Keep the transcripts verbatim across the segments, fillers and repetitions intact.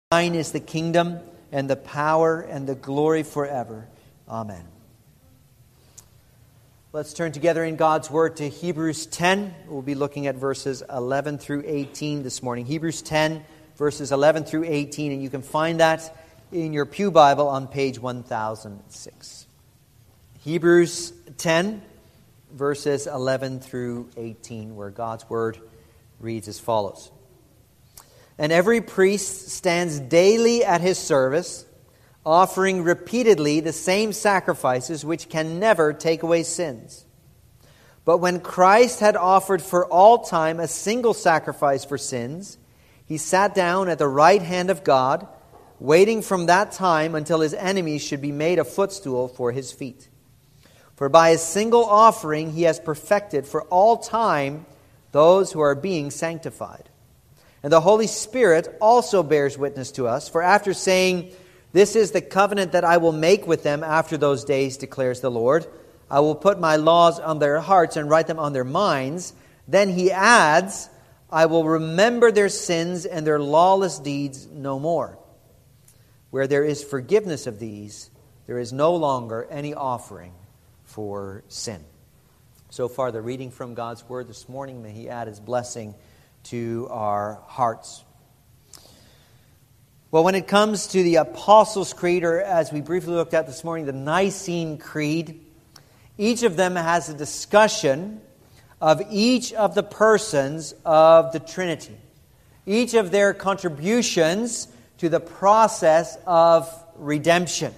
Thine is the kingdom and the power and the glory forever. Amen. Let's turn together in God's Word to Hebrews ten. We'll be looking at verses eleven through eighteen this morning. Hebrews ten, verses eleven through eighteen, and you can find that in your Pew Bible on page one thousand six. Hebrews ten, verses eleven through eighteen, where God's Word reads as follows. And every priest stands daily at his service, offering repeatedly the same sacrifices which can never take away sins. But when Christ had offered for all time a single sacrifice for sins, he sat down at the right hand of God, waiting from that time until his enemies should be made a footstool for his feet. For by a single offering he has perfected for all time those who are being sanctified. And the Holy Spirit also bears witness to us, for after saying, "This is the covenant that I will make with them after those days, declares the Lord. I will put my laws on their hearts and write them on their minds." Then he adds, "I will remember their sins and their lawless deeds no more. Where there is forgiveness of these, there is no longer any offering for sin." So far, the reading from God's Word this morning. May He add His blessing to our hearts. Well, when it comes to the Apostles' Creed, or as we briefly looked at this morning, the Nicene Creed, each of them has a discussion of each of the persons of the Trinity, each of their contributions to the process of redemption.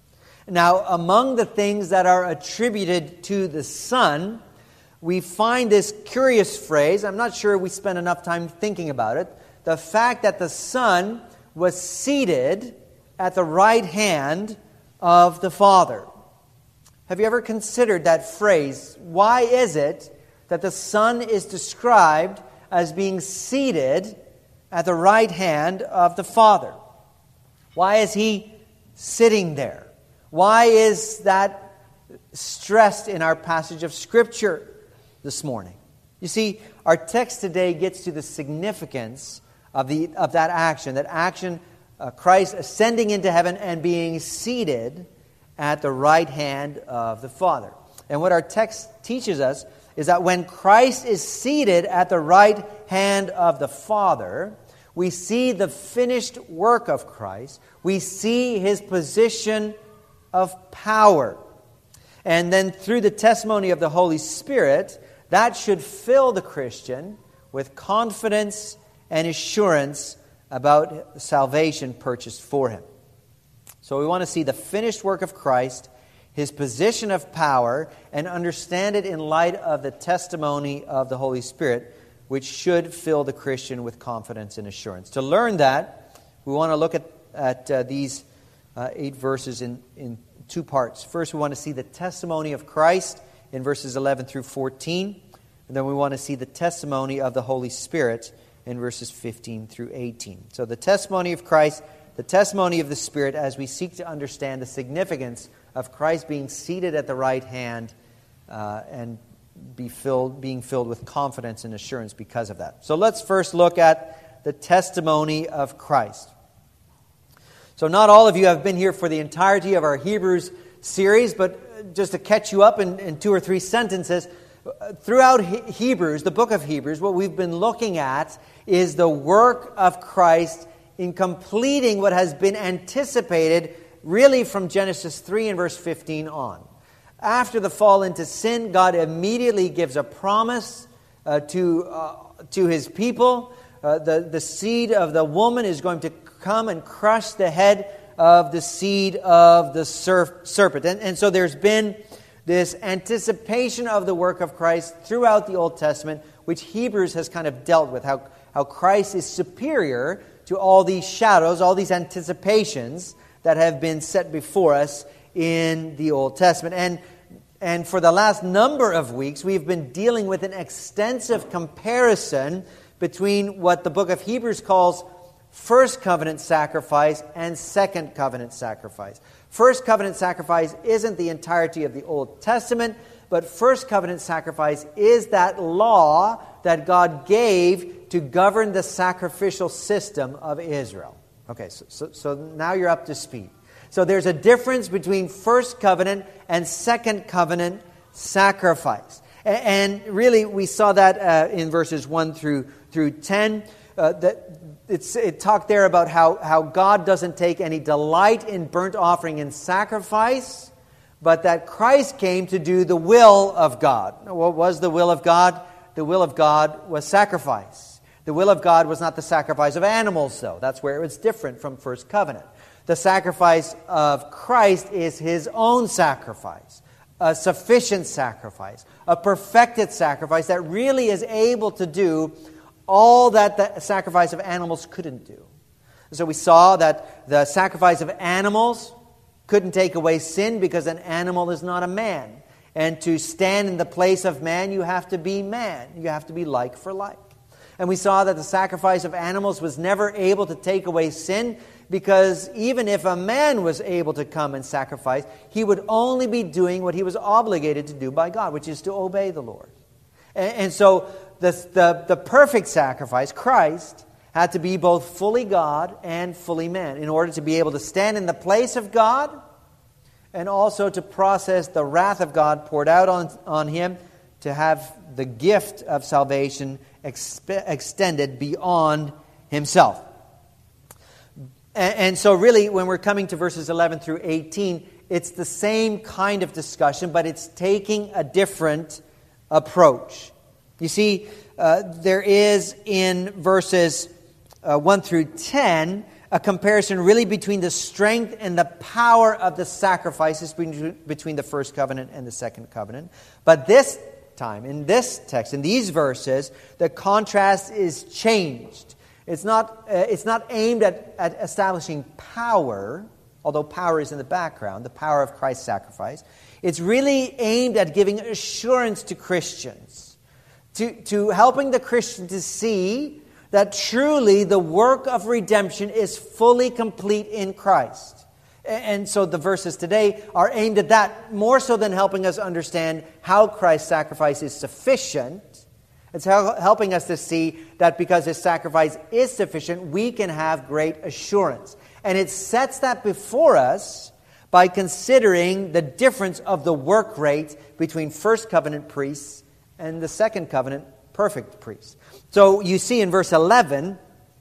Now, among the things that are attributed to the Son, we find this curious phrase. I'm not sure we spent enough time thinking about it. The fact that the Son was seated at the right hand of the Father. Have you ever considered that phrase? Why is it that the Son is described as being seated at the right hand of the Father? Why is He sitting there? Why is that stressed in our passage of Scripture this morning? You see, our text today gets to the significance of the of that action, that action, uh, Christ ascending into heaven and being seated at the right hand of the Father. And what our text teaches us is that when Christ is seated at the right hand of the Father, we see the finished work of Christ. We see His position of power. And then through the testimony of the Holy Spirit, that should fill the Christian with confidence and assurance about salvation purchased for him. So we want to see the finished work of Christ, His position of power, and understand it in light of the testimony of the Holy Spirit, which should fill the Christian with confidence and assurance. To learn that, we want to look at, at uh, these uh, eight verses in, in two parts. First, we want to see the testimony of Christ in verses eleven through fourteen. And then we want to see the testimony of the Holy Spirit in verses fifteen through eighteen. So the testimony of Christ, the testimony of the Spirit, as we seek to understand the significance of Christ being seated at the right hand uh, and be filled, being filled with confidence and assurance because of that. So let's first look at the testimony of Christ. So not all of you have been here for the entirety of our Hebrews series, but just to catch you up in, in two or three sentences, throughout Hebrews, the book of Hebrews, what we've been looking at is the work of Christ in completing what has been anticipated really from Genesis three and verse fifteen on. After the fall into sin, God immediately gives a promise uh, to uh, to His people. Uh, the, the seed of the woman is going to come and crush the head of the seed of the serp- serpent. And, and so there's been this anticipation of the work of Christ throughout the Old Testament, which Hebrews has kind of dealt with, how, how Christ is superior to all these shadows, all these anticipations that have been set before us in the Old Testament. And, and for the last number of weeks, we've been dealing with an extensive comparison between what the book of Hebrews calls first covenant sacrifice and second covenant sacrifice. First covenant sacrifice isn't the entirety of the Old Testament, but first covenant sacrifice is that law that God gave to govern the sacrificial system of Israel. Okay, so, so, so now you're up to speed. So there's a difference between first covenant and second covenant sacrifice. And, and really, we saw that uh, in verses one through, through ten. Uh, that it's, it talked there about how, how God doesn't take any delight in burnt offering and sacrifice, but that Christ came to do the will of God. What was the will of God? The will of God was sacrifice. The will of God was not the sacrifice of animals, though. That's where it was different from first covenant. The sacrifice of Christ is His own sacrifice, a sufficient sacrifice, a perfected sacrifice that really is able to do all that the sacrifice of animals couldn't do. So we saw that the sacrifice of animals couldn't take away sin because an animal is not a man. And to stand in the place of man, you have to be man. You have to be like for like. And we saw that the sacrifice of animals was never able to take away sin, because even if a man was able to come and sacrifice, he would only be doing what he was obligated to do by God, which is to obey the Lord. And, and so the, the, the perfect sacrifice, Christ, had to be both fully God and fully man in order to be able to stand in the place of God and also to process the wrath of God poured out on, on him, to have the gift of salvation exp- extended beyond himself. And, and so really, when we're coming to verses eleven through eighteen, it's the same kind of discussion, but it's taking a different approach. You see, uh, there is in verses uh, one through ten a comparison really between the strength and the power of the sacrifices between the first covenant and the second covenant. But this time, in this text, in these verses, the contrast is changed. It's not, uh, it's not aimed at, at establishing power, although power is in the background, the power of Christ's sacrifice. It's really aimed at giving assurance to Christians, to, to helping the Christian to see that truly the work of redemption is fully complete in Christ. And so the verses today are aimed at that, more so than helping us understand how Christ's sacrifice is sufficient. It's helping us to see that because His sacrifice is sufficient, we can have great assurance. And it sets that before us by considering the difference of the work rate between first covenant priests and the second covenant perfect priests. So you see in verse eleven,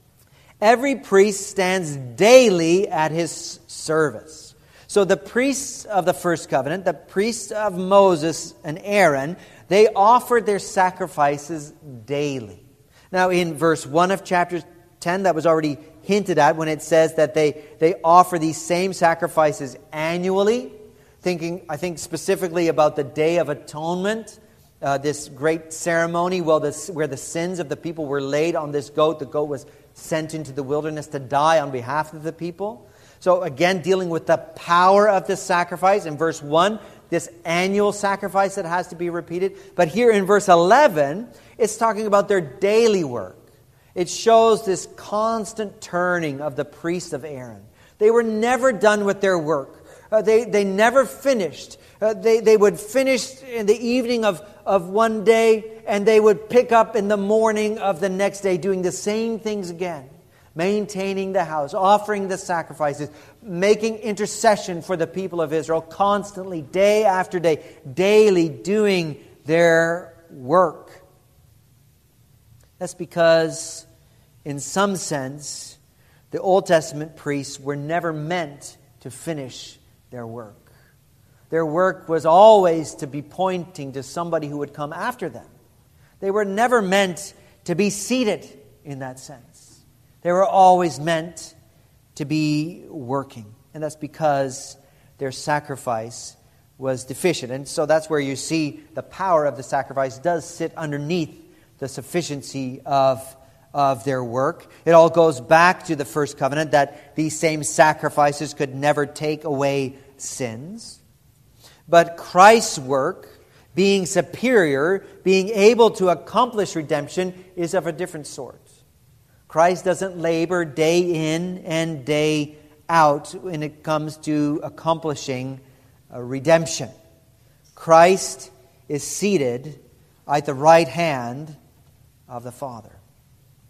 every priest stands daily at his service. So the priests of the first covenant, the priests of Moses and Aaron, they offered their sacrifices daily. Now in verse one of chapter ten, that was already hinted at when it says that they, they offer these same sacrifices annually, thinking, I think, specifically about the Day of Atonement, uh, this great ceremony where the, where the sins of the people were laid on this goat. The goat was sent into the wilderness to die on behalf of the people. So again, dealing with the power of this sacrifice. In verse one, this annual sacrifice that has to be repeated. But here in verse eleven, it's talking about their daily work. It shows this constant turning of the priests of Aaron. They were never done with their work. Uh, they, they never finished. Uh, they, they would finish in the evening of, of one day, and they would pick up in the morning of the next day, doing the same things again. Maintaining the house, offering the sacrifices, making intercession for the people of Israel, constantly, day after day, daily doing their work. That's because, in some sense, the Old Testament priests were never meant to finish their work. Their work was always to be pointing to somebody who would come after them. They were never meant to be seated in that sense. They were always meant to be working. And that's because their sacrifice was deficient. And so that's where you see the power of the sacrifice does sit underneath the sufficiency of, of their work. It all goes back to the first covenant, that these same sacrifices could never take away sins. But Christ's work, being superior, being able to accomplish redemption, is of a different sort. Christ doesn't labor day in and day out when it comes to accomplishing uh, redemption. Christ is seated at the right hand of the Father.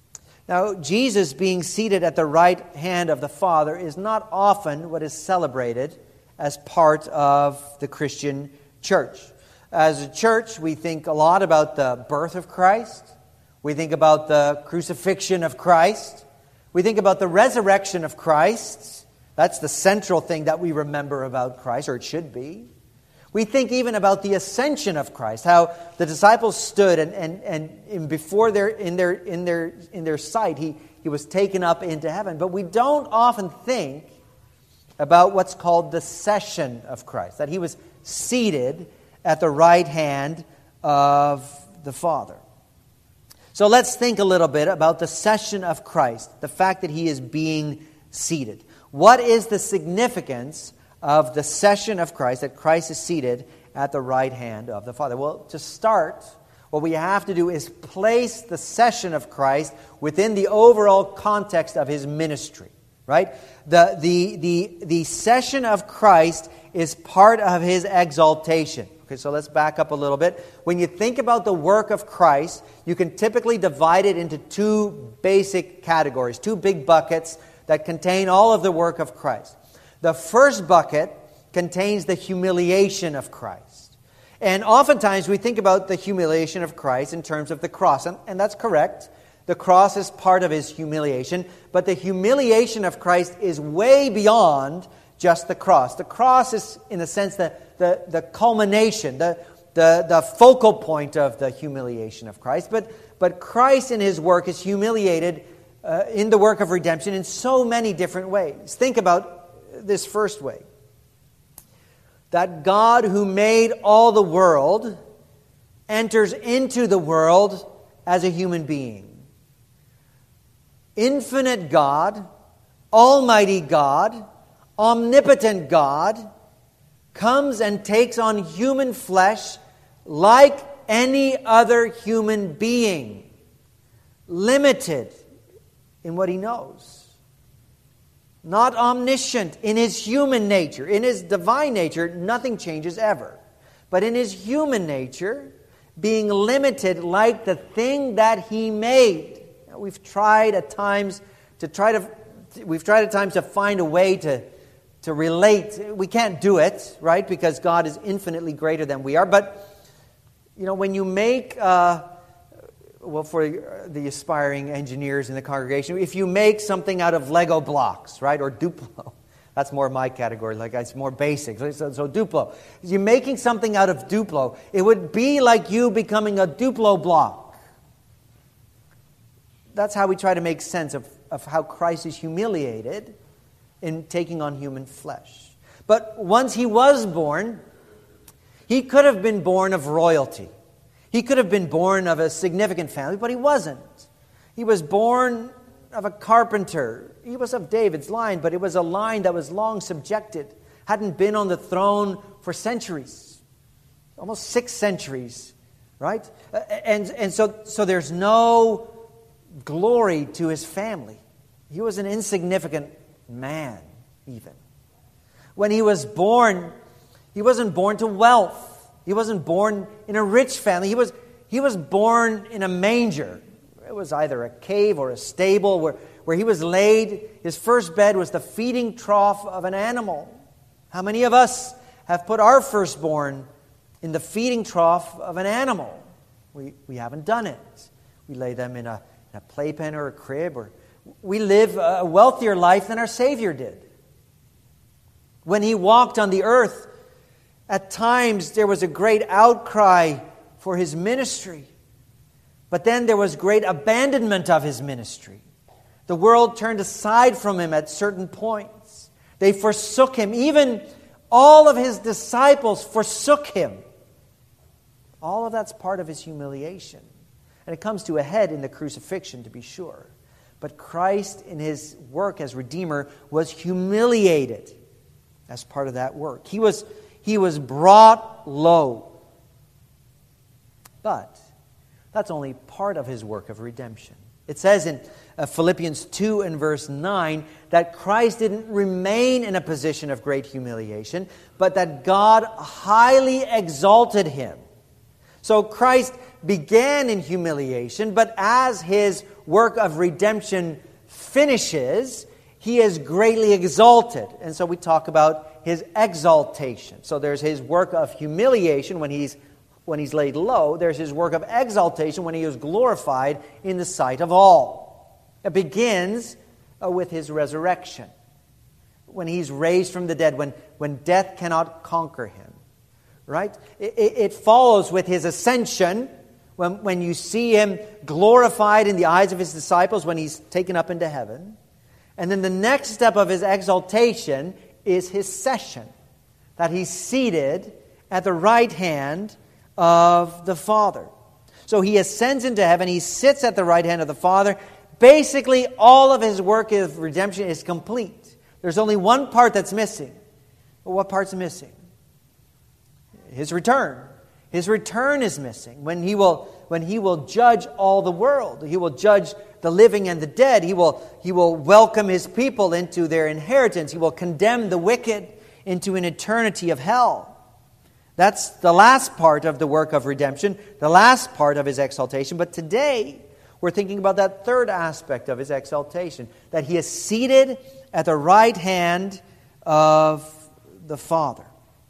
Now, Jesus being seated at the right hand of the Father is not often what is celebrated as part of the Christian church. As a church, we think a lot about the birth of Christ. We think about the crucifixion of Christ. We think about the resurrection of Christ. That's the central thing that we remember about Christ, or it should be. We think even about the ascension of Christ, how the disciples stood and, and, and in before their in their in their in their sight, he, he was taken up into heaven. But we don't often think about what's called the session of Christ, that he was seated at the right hand of the Father. So let's think a little bit about the session of Christ, the fact that he is being seated. What is the significance of the session of Christ, that Christ is seated at the right hand of the Father? Well, to start, what we have to do is place the session of Christ within the overall context of his ministry, right? The, the, the, the session of Christ is part of his exaltation. Okay, so let's back up a little bit. When you think about the work of Christ, you can typically divide it into two basic categories, two big buckets that contain all of the work of Christ. The first bucket contains the humiliation of Christ. And oftentimes we think about the humiliation of Christ in terms of the cross. And, and that's correct. The cross is part of his humiliation. But the humiliation of Christ is way beyond just the cross. The cross is, in a sense, the, the, the culmination, the, the, the focal point of the humiliation of Christ. But, but Christ in his work is humiliated uh, in the work of redemption in so many different ways. Think about this first way. That God who made all the world enters into the world as a human being. Infinite God, Almighty God, omnipotent God comes and takes on human flesh like any other human being, limited in what he knows. Not omniscient in his human nature. In his divine nature, nothing changes ever. But in his human nature, being limited like the thing that he made. Now, we've tried at times to try to we've tried at times to find a way to, to relate. We can't do it, right? Because God is infinitely greater than we are. But you know, when you make uh, well, for the aspiring engineers in the congregation, if you make something out of Lego blocks, right, or Duplo, that's more my category, like it's more basic. So, so Duplo, you're making something out of Duplo. It would be like you becoming a Duplo block. That's how we try to make sense of, of how Christ is humiliated in taking on human flesh. But once he was born, he could have been born of royalty. He could have been born of a significant family, but he wasn't. He was born of a carpenter. He was of David's line, but it was a line that was long subjected, hadn't been on the throne for centuries, almost six centuries, right? And, and so, so there's no glory to his family. He was an insignificant man, even. When he was born, he wasn't born to wealth. He wasn't born in a rich family. He was, he was born in a manger. It was either a cave or a stable where, where he was laid. His first bed was the feeding trough of an animal. How many of us have put our firstborn in the feeding trough of an animal? We, we haven't done it. We lay them in a, in a playpen or a crib. Or we live a wealthier life than our Savior did. When he walked on the earth, at times there was a great outcry for his ministry. But then there was great abandonment of his ministry. The world turned aside from him at certain points. They forsook him. Even all of his disciples forsook him. All of that's part of his humiliation. And it comes to a head in the crucifixion, to be sure. But Christ, in his work as Redeemer, was humiliated as part of that work. He was He was brought low. But that's only part of his work of redemption. It says in uh, Philippians two and verse nine that Christ didn't remain in a position of great humiliation, but that God highly exalted him So Christ began in humiliation, but as his work of redemption finishes, he is greatly exalted. And so we talk about his exaltation. So there's his work of humiliation when he's when he's laid low. There's his work of exaltation when he is glorified in the sight of all. It begins uh, with his resurrection, when he's raised from the dead, when, when death cannot conquer him. Right? It, it follows with his ascension, when, when you see him glorified in the eyes of his disciples, when he's taken up into heaven. And then the next step of his exaltation is his session, that he's seated at the right hand of the Father. So he ascends into heaven, he sits at the right hand of the Father. Basically, all of his work of redemption is complete. There's only one part that's missing. Well, what part's missing? His return. His return is missing. When he will, when he will judge all the world. He will judge the living and the dead. He will, he will welcome his people into their inheritance. He will condemn the wicked into an eternity of hell. That's the last part of the work of redemption, the last part of his exaltation. But today, we're thinking about that third aspect of his exaltation, that he is seated at the right hand of the Father.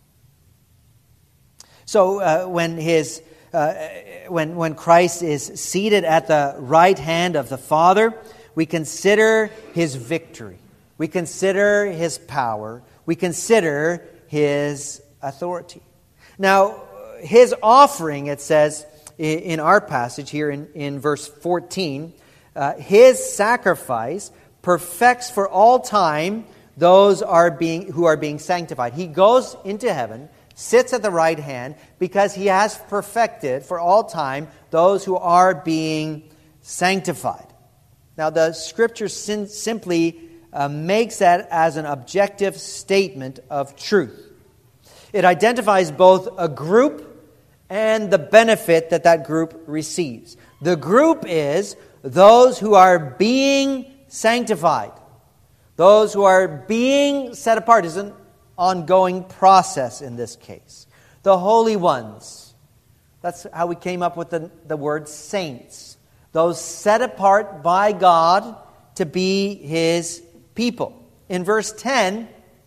So uh, when his uh, when when Christ is seated at the right hand of the Father, we consider his victory. We consider his power. We consider his authority. Now, his offering, it says in our passage here in, in verse fourteen, uh, his sacrifice perfects for all time those are being who are being sanctified. He goes into heaven, sits at the right hand, because he has perfected for all time those who are being sanctified. Now, the Scripture sim- simply uh, makes that as an objective statement of truth. It identifies both a group and the benefit that that group receives. The group is those who are being sanctified. Those who are being set apart. Is an ongoing process in this case. The holy ones. That's how we came up with the, the word saints. Those set apart by God to be his people. In verse ten,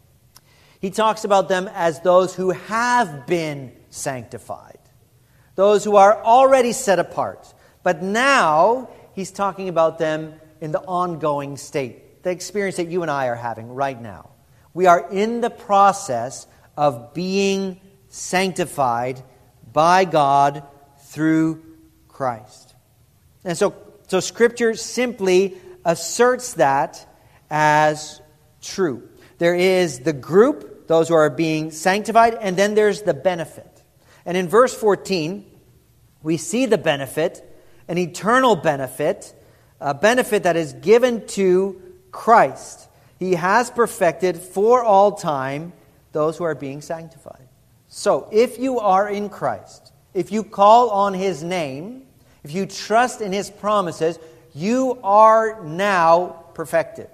he talks about them as those who have been sanctified. Those who are already set apart. But now, he's talking about them in the ongoing state. The experience that you and I are having right now. We are in the process of being sanctified by God through Christ. And so, so Scripture simply asserts that as true. There is the group, those who are being sanctified, and then there's the benefit. And in verse fourteen, we see the benefit, an eternal benefit, a benefit that is given to Christ. He has perfected for all time those who are being sanctified. So, if you are in Christ, if you call on his name, if you trust in his promises, you are now perfected.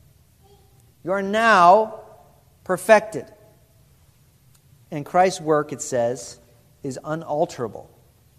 You are now perfected. And Christ's work, it says, is unalterable.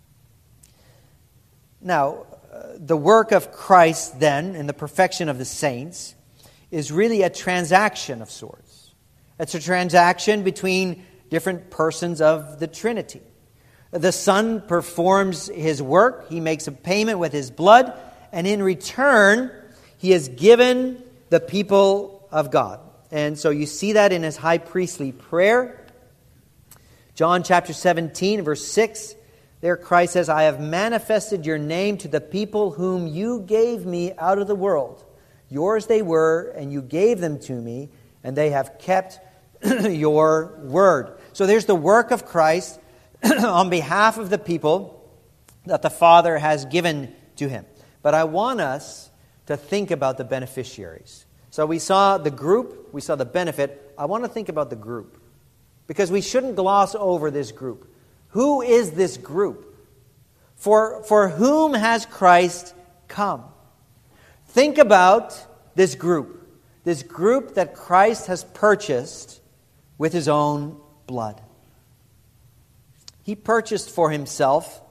Now, uh, the work of Christ then, and the perfection of the saints, is really a transaction of sorts. It's a transaction between different persons of the Trinity. The Son performs his work. He makes a payment with his blood. And in return, he has given the people of God. And so you see that in his high priestly prayer. John chapter seventeen, verse six. There Christ says, I have manifested your name to the people whom you gave me out of the world. Yours they were, and you gave them to me, and they have kept your word. So there's the work of Christ on behalf of the people that the Father has given to him. But I want us to think about the beneficiaries. So we saw the group, we saw the benefit. I want to think about the group, because we shouldn't gloss over this group. Who is this group? For, for whom has Christ come? Think about this group. This group that Christ has purchased with his own blood. He purchased for himself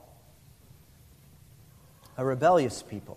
a rebellious people.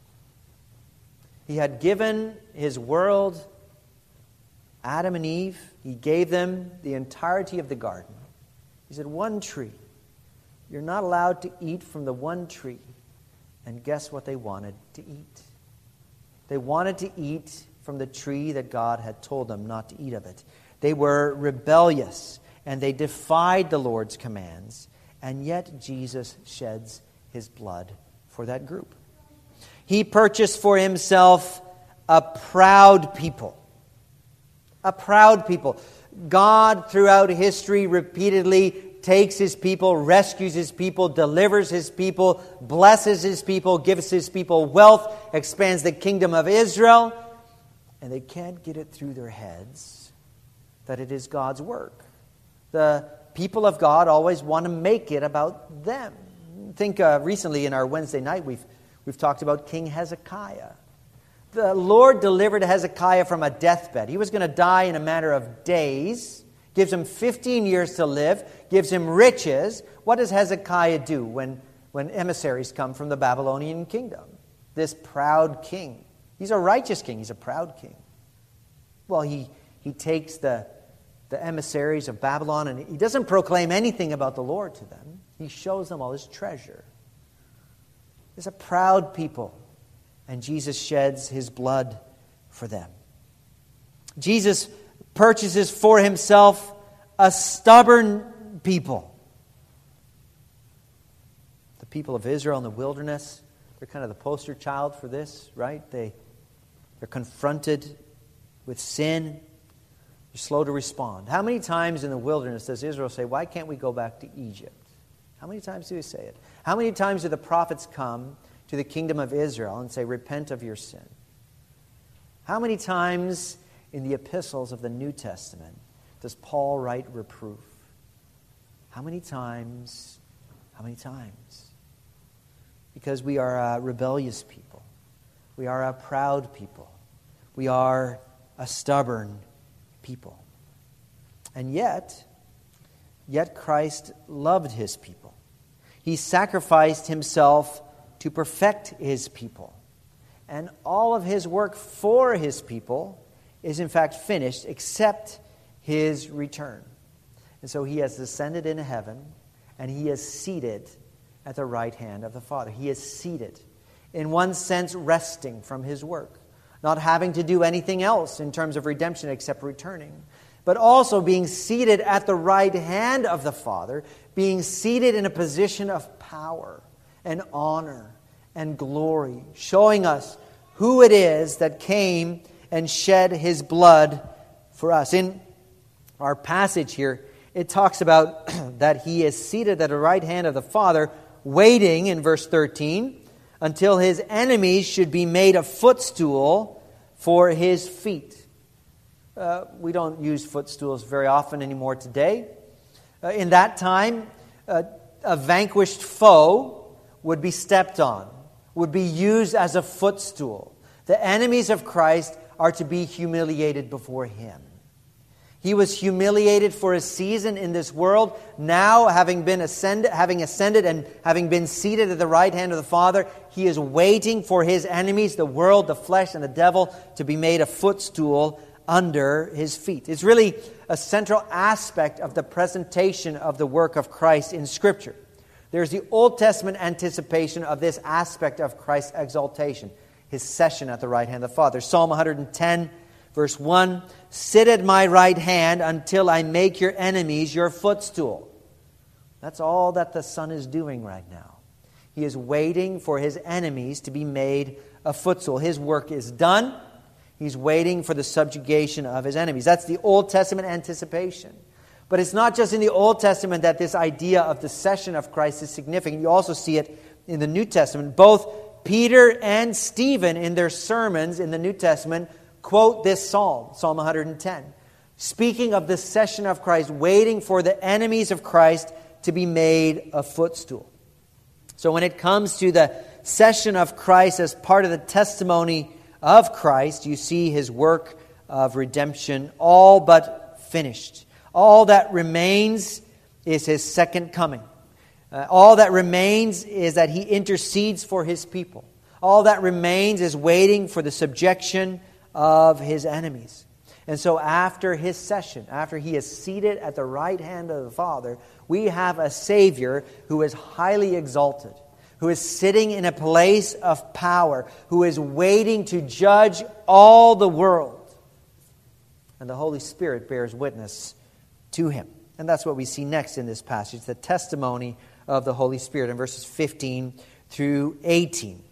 He had given his world, Adam and Eve, he gave them the entirety of the garden. He said, one tree. You're not allowed to eat from the one tree. And guess what they wanted to eat? They wanted to eat from the tree that God had told them not to eat of it. They were rebellious, and they defied the Lord's commands. And yet Jesus sheds his blood for that group. He purchased for himself a proud people. A proud people. God, throughout history, repeatedly takes his people, rescues his people, delivers his people, blesses his people, gives his people wealth, expands the kingdom of Israel. And they can't get it through their heads that it is God's work. The people of God always want to make it about them. Think uh, recently in our Wednesday night, we've, we've talked about King Hezekiah. The Lord delivered Hezekiah from a deathbed. He was going to die in a matter of days. Gives him fifteen years to live. Gives him riches. What does Hezekiah do when, when emissaries come from the Babylonian kingdom? This proud king. He's a righteous king. He's a proud king. Well, he, he takes the, the emissaries of Babylon and he doesn't proclaim anything about the Lord to them. He shows them all his treasure. It's a proud people. And Jesus sheds his blood for them. Jesus purchases for himself a stubborn people. The people of Israel in the wilderness, they're kind of the poster child for this, right? They, they're confronted with sin. They're slow to respond. How many times in the wilderness does Israel say, why can't we go back to Egypt? How many times do they say it? How many times do the prophets come to the kingdom of Israel and say, repent of your sin? How many times in the epistles of the New Testament does Paul write reproof? How many times? How many times? Because we are a rebellious people. We are a proud people. We are a stubborn people. And yet, yet Christ loved his people. He sacrificed himself to perfect his people. And all of his work for his people is in fact finished except his return. And so he has ascended into heaven and he is seated at the right hand of the Father. He is seated, in one sense, resting from his work, not having to do anything else in terms of redemption except returning, but also being seated at the right hand of the Father, being seated in a position of power and honor and glory, showing us who it is that came and shed his blood for us. In our passage here, it talks about that he is seated at the right hand of the Father, waiting, in verse thirteen, until his enemies should be made a footstool for his feet. Uh, we don't use footstools very often anymore today. Uh, in that time, uh, a vanquished foe would be stepped on, would be used as a footstool. The enemies of Christ are to be humiliated before him. He was humiliated for a season in this world. Now, having been ascended, having ascended and having been seated at the right hand of the Father, he is waiting for his enemies, the world, the flesh, and the devil, to be made a footstool under his feet. It's really a central aspect of the presentation of the work of Christ in Scripture. There's the Old Testament anticipation of this aspect of Christ's exaltation, his session at the right hand of the Father. Psalm one ten, verse one, sit at my right hand until I make your enemies your footstool. That's all that the Son is doing right now. He is waiting for his enemies to be made a footstool. His work is done. He's waiting for the subjugation of his enemies. That's the Old Testament anticipation. But it's not just in the Old Testament that this idea of the session of Christ is significant. You also see it in the New Testament. Both Peter and Stephen, in their sermons in the New Testament, quote this psalm, Psalm one ten, speaking of the session of Christ, waiting for the enemies of Christ to be made a footstool. So when it comes to the session of Christ as part of the testimony of Christ, you see his work of redemption all but finished. All that remains is his second coming. Uh, all that remains is that he intercedes for his people. All that remains is waiting for the subjection of his enemies. And so after his session, after he is seated at the right hand of the Father, we have a Savior who is highly exalted, who is sitting in a place of power, who is waiting to judge all the world. And the Holy Spirit bears witness to him. And that's what we see next in this passage, the testimony of the Holy Spirit in verses fifteen through eighteen.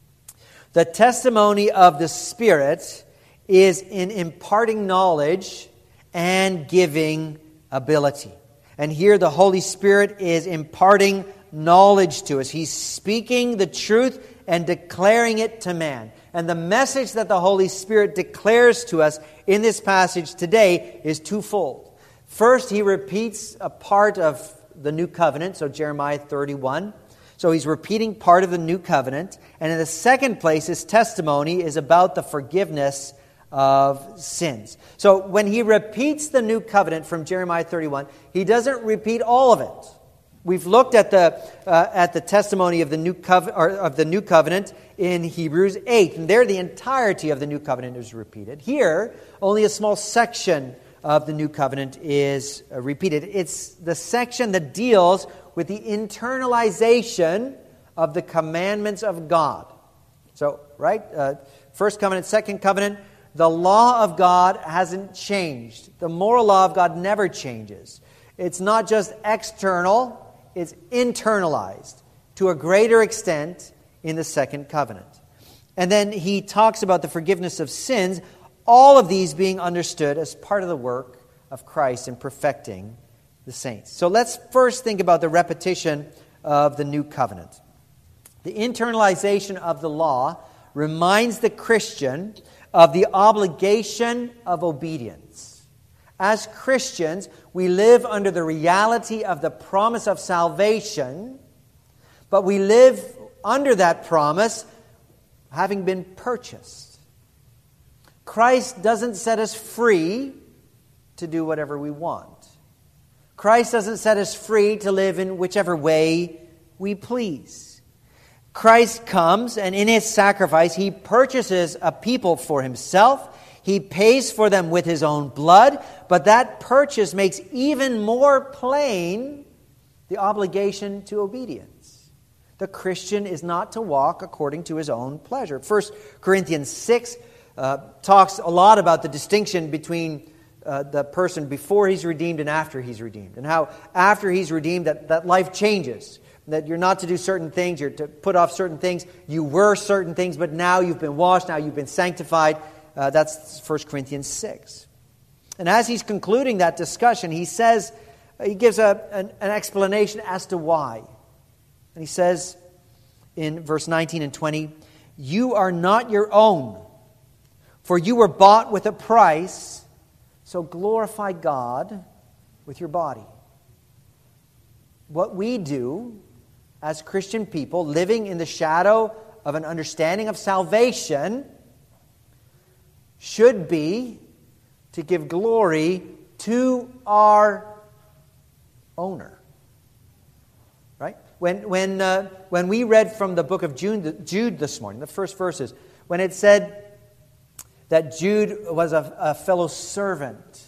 The testimony of the Spirit is in imparting knowledge and giving ability. And here the Holy Spirit is imparting knowledge to us. He's speaking the truth and declaring it to man. And the message that the Holy Spirit declares to us in this passage today is twofold. First, he repeats a part of the new covenant, so Jeremiah thirty-one. So he's repeating part of the new covenant. And in the second place, his testimony is about the forgiveness of sins. So when he repeats the new covenant from Jeremiah thirty-one, he doesn't repeat all of it. We've looked at the uh, at the testimony of the new covenant or of the new covenant in Hebrews eight, and there the entirety of the new covenant is repeated. Here, only a small section of the new covenant is uh, repeated. It's the section that deals with the internalization of the commandments of God. So, right, uh, first covenant, second covenant, the law of God hasn't changed. The moral law of God never changes. It's not just external, it's internalized to a greater extent in the second covenant. And then he talks about the forgiveness of sins, all of these being understood as part of the work of Christ in perfecting the saints. So let's first think about the repetition of the new covenant. The internalization of the law reminds the Christian of the obligation of obedience. As Christians, we live under the reality of the promise of salvation, but we live under that promise having been purchased. Christ doesn't set us free to do whatever we want. Christ doesn't set us free to live in whichever way we please. Christ comes, and in his sacrifice, he purchases a people for himself. He pays for them with his own blood, but that purchase makes even more plain the obligation to obedience. The Christian is not to walk according to his own pleasure. First Corinthians six uh, talks a lot about the distinction between uh, the person before he's redeemed and after he's redeemed, and how after he's redeemed that, that life changes. That you're not to do certain things, you're to put off certain things. You were certain things, but now you've been washed, now you've been sanctified. Uh, that's First Corinthians six. And as he's concluding that discussion, he says, he gives a, an, an explanation as to why. And he says in verse nineteen and twenty, "You are not your own, for you were bought with a price, so glorify God with your body." What we do as Christian people living in the shadow of an understanding of salvation should be to give glory to our owner. Right? When when uh, when we read from the book of Jude, Jude this morning, the first verses, when it said that Jude was a, a fellow servant,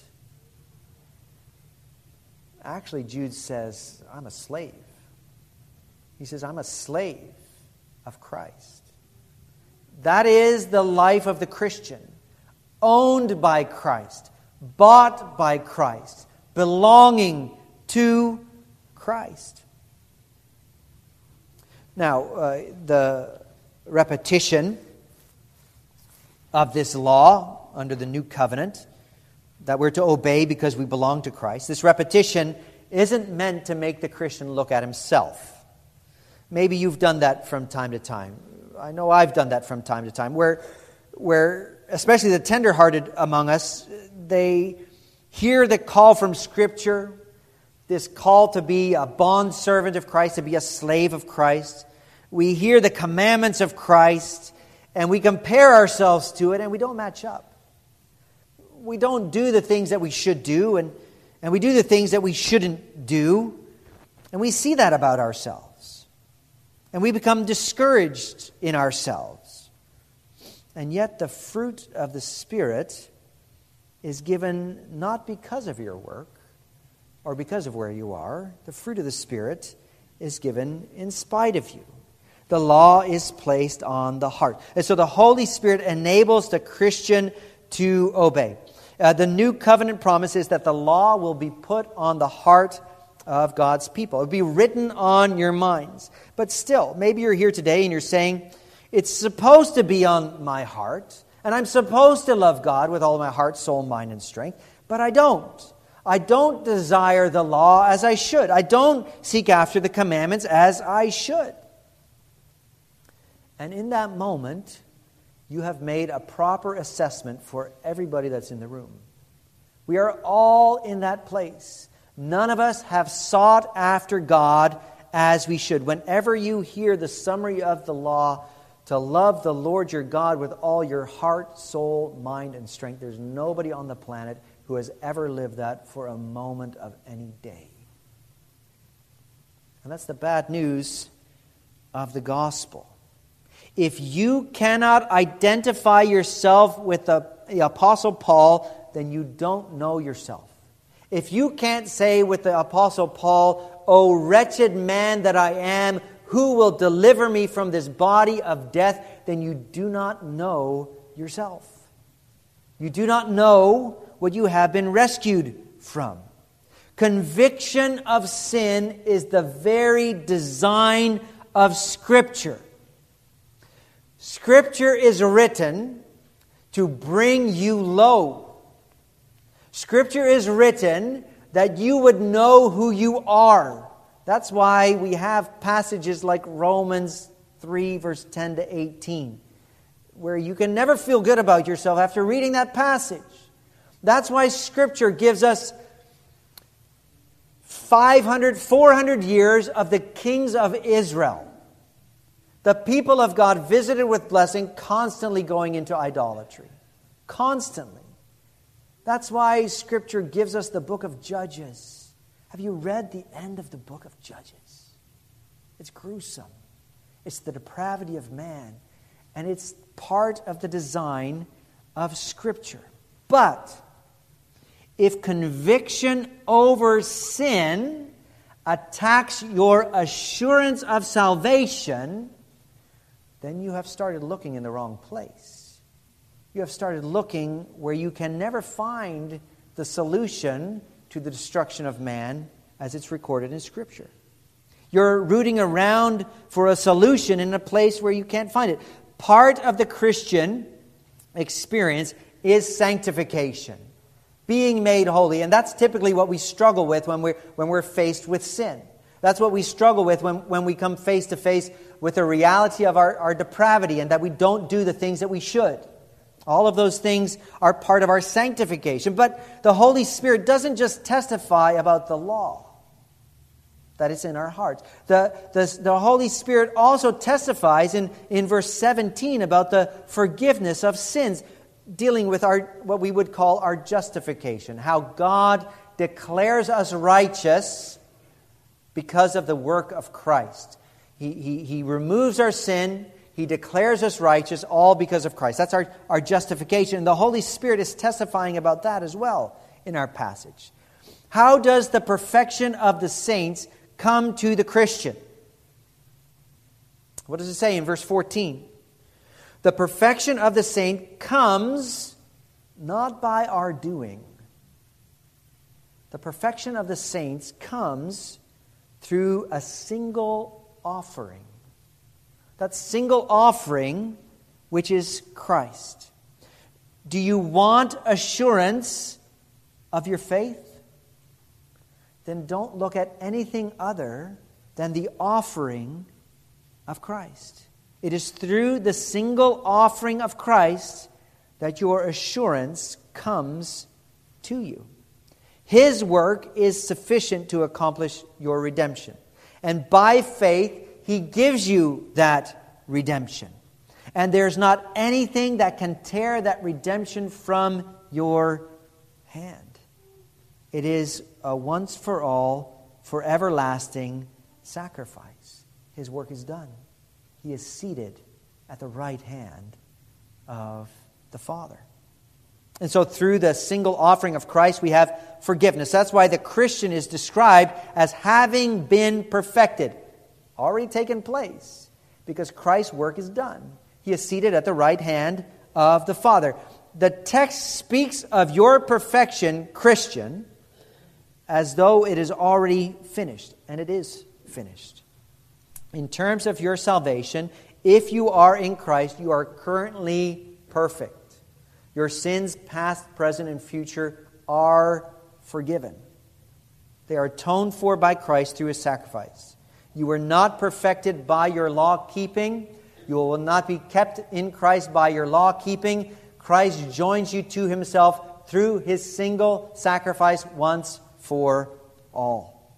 actually Jude says, I'm a slave. He says, I'm a slave of Christ. That is the life of the Christian. Owned by Christ. Bought by Christ. Belonging to Christ. Now, uh, the repetition of this law under the new covenant that we're to obey because we belong to Christ, this repetition isn't meant to make the Christian look at himself. Maybe you've done that from time to time. I know I've done that from time to time, where, where especially the tender-hearted among us, they hear the call from Scripture, this call to be a bondservant of Christ, to be a slave of Christ. We hear the commandments of Christ, and we compare ourselves to it, and we don't match up. We don't do the things that we should do, and And we do the things that we shouldn't do. And we see that about ourselves. And we become discouraged in ourselves. And yet the fruit of the Spirit is given not because of your work or because of where you are. The fruit of the Spirit is given in spite of you. The law is placed on the heart. And so the Holy Spirit enables the Christian to obey. Uh, the new covenant promise is that the law will be put on the heart of God's people. It will be written on your minds. But still, maybe you're here today and you're saying, it's supposed to be on my heart, and I'm supposed to love God with all my heart, soul, mind, and strength, but I don't. I don't desire the law as I should. I don't seek after the commandments as I should. And in that moment, you have made a proper assessment for everybody that's in the room. We are all in that place. None of us have sought after God as we should. Whenever you hear the summary of the law, to love the Lord your God with all your heart, soul, mind, and strength, there's nobody on the planet who has ever lived that for a moment of any day. And that's the bad news of the gospel. If you cannot identify yourself with the, the Apostle Paul, then you don't know yourself. If you can't say with the Apostle Paul, "O wretched man that I am, who will deliver me from this body of death?" then you do not know yourself. You do not know what you have been rescued from. Conviction of sin is the very design of Scripture. Scripture is written to bring you low. Scripture is written that you would know who you are. That's why we have passages like Romans three, verse ten to eighteen, where you can never feel good about yourself after reading that passage. That's why Scripture gives us five hundred, four hundred years of the kings of Israel. The people of God visited with blessing, constantly going into idolatry. Constantly. That's why Scripture gives us the book of Judges. Have you read the end of the book of Judges? It's gruesome. It's the depravity of man. And it's part of the design of Scripture. But if conviction over sin attacks your assurance of salvation, then you have started looking in the wrong place. You have started looking where you can never find the solution to the destruction of man as it's recorded in Scripture. You're rooting around for a solution in a place where you can't find it. Part of the Christian experience is sanctification, being made holy. And that's typically what we struggle with when we're, when we're faced with sin. That's what we struggle with when, when we come face to face with the reality of our, our depravity and that we don't do the things that we should. All of those things are part of our sanctification. But the Holy Spirit doesn't just testify about the law, that it's in our hearts. The, the, the Holy Spirit also testifies in, in verse seventeen about the forgiveness of sins, dealing with our what we would call our justification, how God declares us righteous because of the work of Christ. He, he, he removes our sin. He declares us righteous, all because of Christ. That's our, our justification. And the Holy Spirit is testifying about that as well in our passage. How does the perfection of the saints come to the Christian? What does it say in verse fourteen? The perfection of the saint comes not by our doing. The perfection of the saints comes through a single offering. That single offering, which is Christ. Do you want assurance of your faith? Then don't look at anything other than the offering of Christ. It is through the single offering of Christ that your assurance comes to you. His work is sufficient to accomplish your redemption. And by faith, He gives you that redemption. And there's not anything that can tear that redemption from your hand. It is a once-for-all, for everlasting sacrifice. His work is done. He is seated at the right hand of the Father. And so through the single offering of Christ, we have forgiveness. That's why the Christian is described as having been perfected, already taken place, because Christ's work is done. He is seated at the right hand of the Father. The text speaks of your perfection, Christian, as though it is already finished, and it is finished. In terms of your salvation, if you are in Christ, you are currently perfect. Your sins, past, present, and future, are forgiven. They are atoned for by Christ through His sacrifice. You were not perfected by your law-keeping. You will not be kept in Christ by your law-keeping. Christ joins you to Himself through His single sacrifice once for all.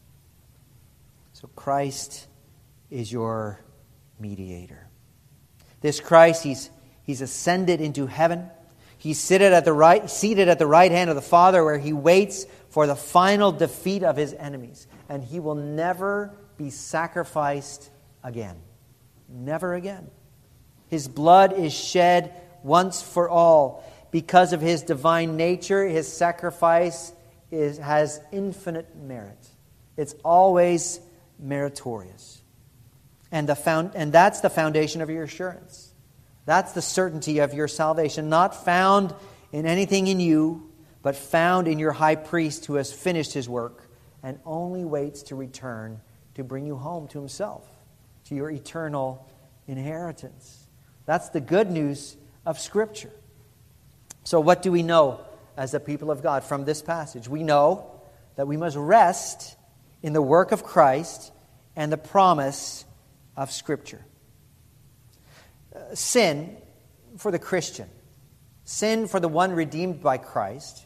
So Christ is your mediator. This Christ, He's, he's ascended into heaven. He's seated at the right, seated at the right hand of the Father, where He waits for the final defeat of His enemies. And He will never be sacrificed again. Never again. His blood is shed once for all. Because of His divine nature, His sacrifice is, has infinite merit. It's always meritorious. And, the found, and that's the foundation of your assurance. That's the certainty of your salvation, not found in anything in you, but found in your high priest who has finished his work and only waits to return to bring you home to Himself, to your eternal inheritance. That's the good news of Scripture. So what do we know as the people of God from this passage? We know that we must rest in the work of Christ and the promise of Scripture. Uh, sin for the Christian, sin for the one redeemed by Christ,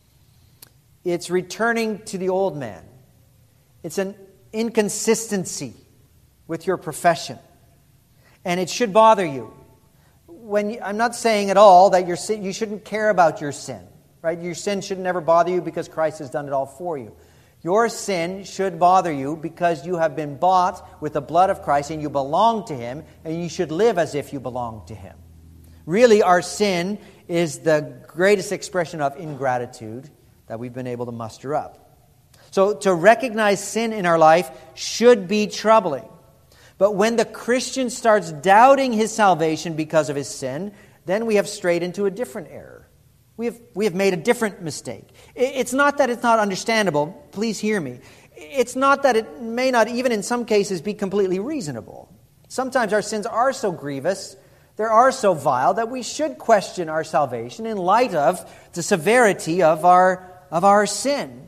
it's returning to the old man. It's an inconsistency with your profession. And it should bother you. When you, I'm not saying at all that your sin, you shouldn't care about your sin. Right? Your sin should never bother you because Christ has done it all for you. Your sin should bother you because you have been bought with the blood of Christ and you belong to Him, and you should live as if you belong to Him. Really, our sin is the greatest expression of ingratitude that we've been able to muster up. So to recognize sin in our life should be troubling. But when the Christian starts doubting his salvation because of his sin, then we have strayed into a different error. We have, we have made a different mistake. It's not that it's not understandable. Please hear me. It's not that it may not, even in some cases, be completely reasonable. Sometimes our sins are so grievous, they are so vile, that we should question our salvation in light of the severity of our, of our sin.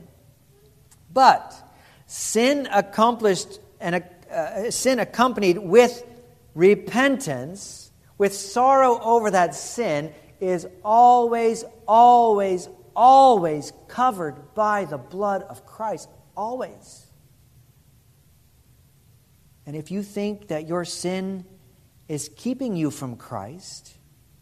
But sin accomplished and uh, sin accompanied with repentance, with sorrow over that sin, is always, always, always covered by the blood of Christ. Always. And if you think that your sin is keeping you from Christ,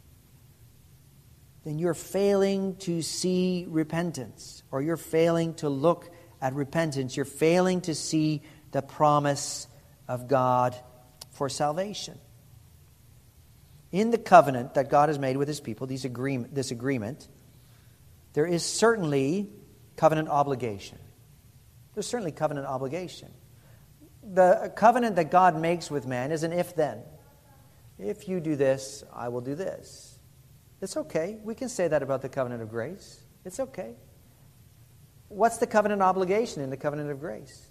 then you're failing to see repentance, or you're failing to look at repentance. You're failing to see the promise of God for salvation. In the covenant that God has made with His people, these agreement, this agreement, there is certainly covenant obligation. There's certainly covenant obligation. The covenant that God makes with man is an if-then. If you do this, I will do this. It's okay. We can say that about the covenant of grace. It's okay. What's the covenant obligation in the covenant of grace?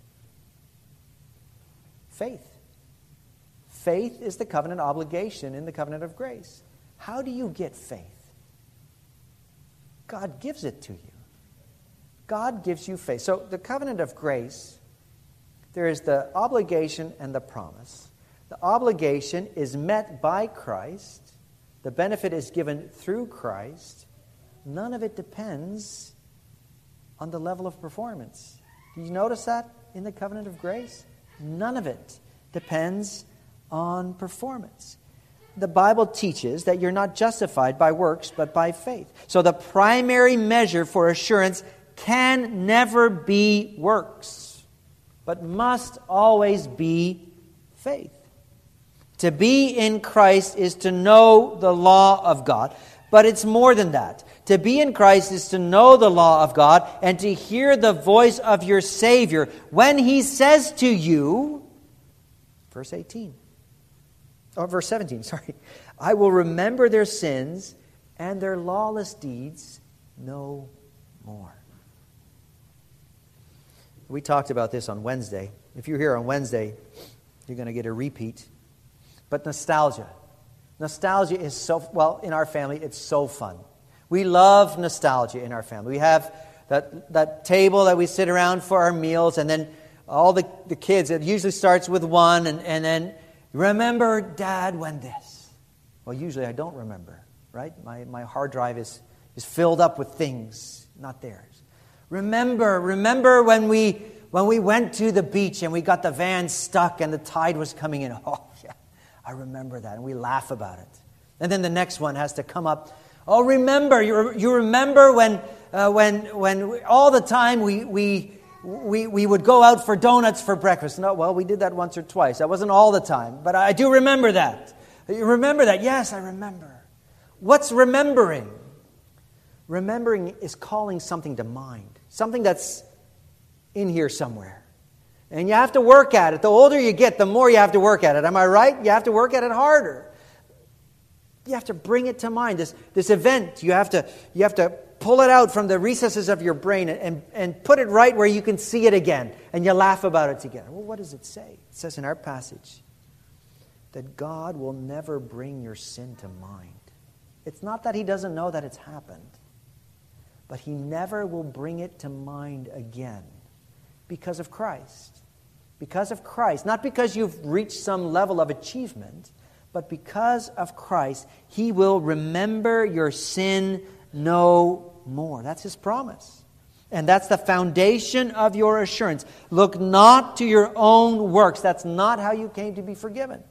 Faith. Faith is the covenant obligation in the covenant of grace. How do you get faith? God gives it to you. God gives you faith. So the covenant of grace, there is the obligation and the promise. The obligation is met by Christ. The benefit is given through Christ. None of it depends on the level of performance. Do you notice that in the covenant of grace? None of it depends on performance. The Bible teaches that you're not justified by works, but by faith. So the primary measure for assurance can never be works, but must always be faith. To be in Christ is to know the law of God, but it's more than that. To be in Christ is to know the law of God and to hear the voice of your Savior when He says to you, verse eighteen, or verse seventeen, sorry, I will remember their sins and their lawless deeds no more. We talked about this on Wednesday. If you're here on Wednesday, you're going to get a repeat. But nostalgia. Nostalgia is so, well, in our family, it's so fun. We love nostalgia in our family. We have that, that table that we sit around for our meals, and then all the, the kids, it usually starts with one, and, and then, remember, Dad, when this? Well, usually I don't remember, right? My, my hard drive is, is filled up with things, not theirs. Remember, remember when we, when we went to the beach and we got the van stuck and the tide was coming in. Oh, yeah, I remember that, and we laugh about it. And then the next one has to come up. Oh, remember, you, you remember when uh, when when we, all the time we, we we we would go out for donuts for breakfast. No, well, we did that once or twice. That wasn't all the time, but I do remember that. You remember that? Yes, I remember. What's remembering? Remembering is calling something to mind, something that's in here somewhere. And you have to work at it. The older you get, the more you have to work at it. Am I right? You have to work at it harder. You have to bring it to mind. This, this event, you have to you have to pull it out from the recesses of your brain and, and, and put it right where you can see it again. And you laugh about it together. Well, what does it say? It says in our passage that God will never bring your sin to mind. It's not that He doesn't know that it's happened, but He never will bring it to mind again because of Christ. Because of Christ. Not because you've reached some level of achievement, but because of Christ, He will remember your sin no more. That's His promise. And that's the foundation of your assurance. Look not to your own works. That's not how you came to be forgiven.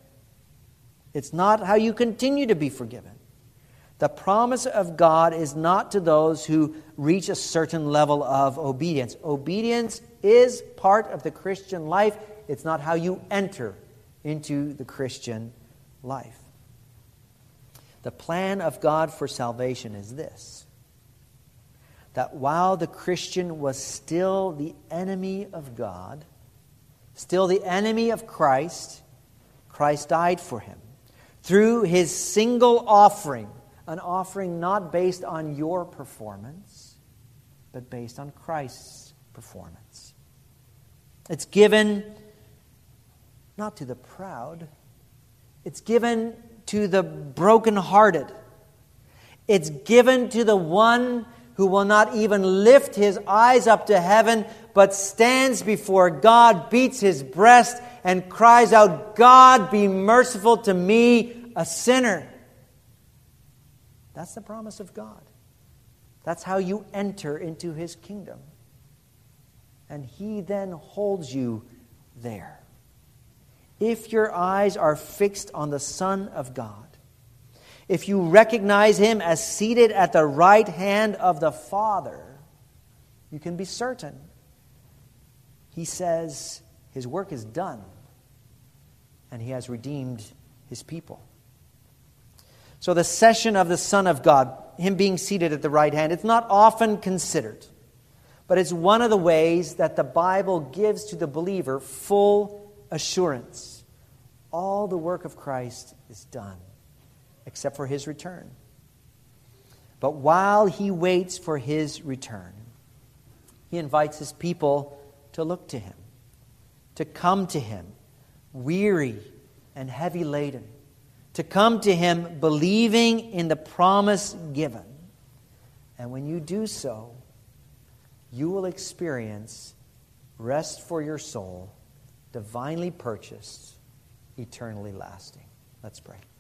It's not how you continue to be forgiven. The promise of God is not to those who reach a certain level of obedience. Obedience is part of the Christian life. It's not how you enter into the Christian life. The plan of God for salvation is this: that while the Christian was still the enemy of God, still the enemy of Christ, Christ died for him through His single offering, an offering not based on your performance, but based on Christ's performance. It's given not to the proud, it's given to the brokenhearted. It's given to the one who will not even lift his eyes up to heaven, but stands before God, beats his breast, and cries out, God, be merciful to me, a sinner. That's the promise of God. That's how you enter into His kingdom. And He then holds you there. If your eyes are fixed on the Son of God, if you recognize Him as seated at the right hand of the Father, you can be certain. He says His work is done, and He has redeemed His people. So the session of the Son of God, Him being seated at the right hand, it's not often considered, but it's one of the ways that the Bible gives to the believer full assurance. All the work of Christ is done, except for His return. But while He waits for His return, He invites His people to look to Him, to come to Him, weary and heavy laden, to come to Him believing in the promise given. And when you do so, you will experience rest for your soul, divinely purchased, eternally lasting. Let's pray.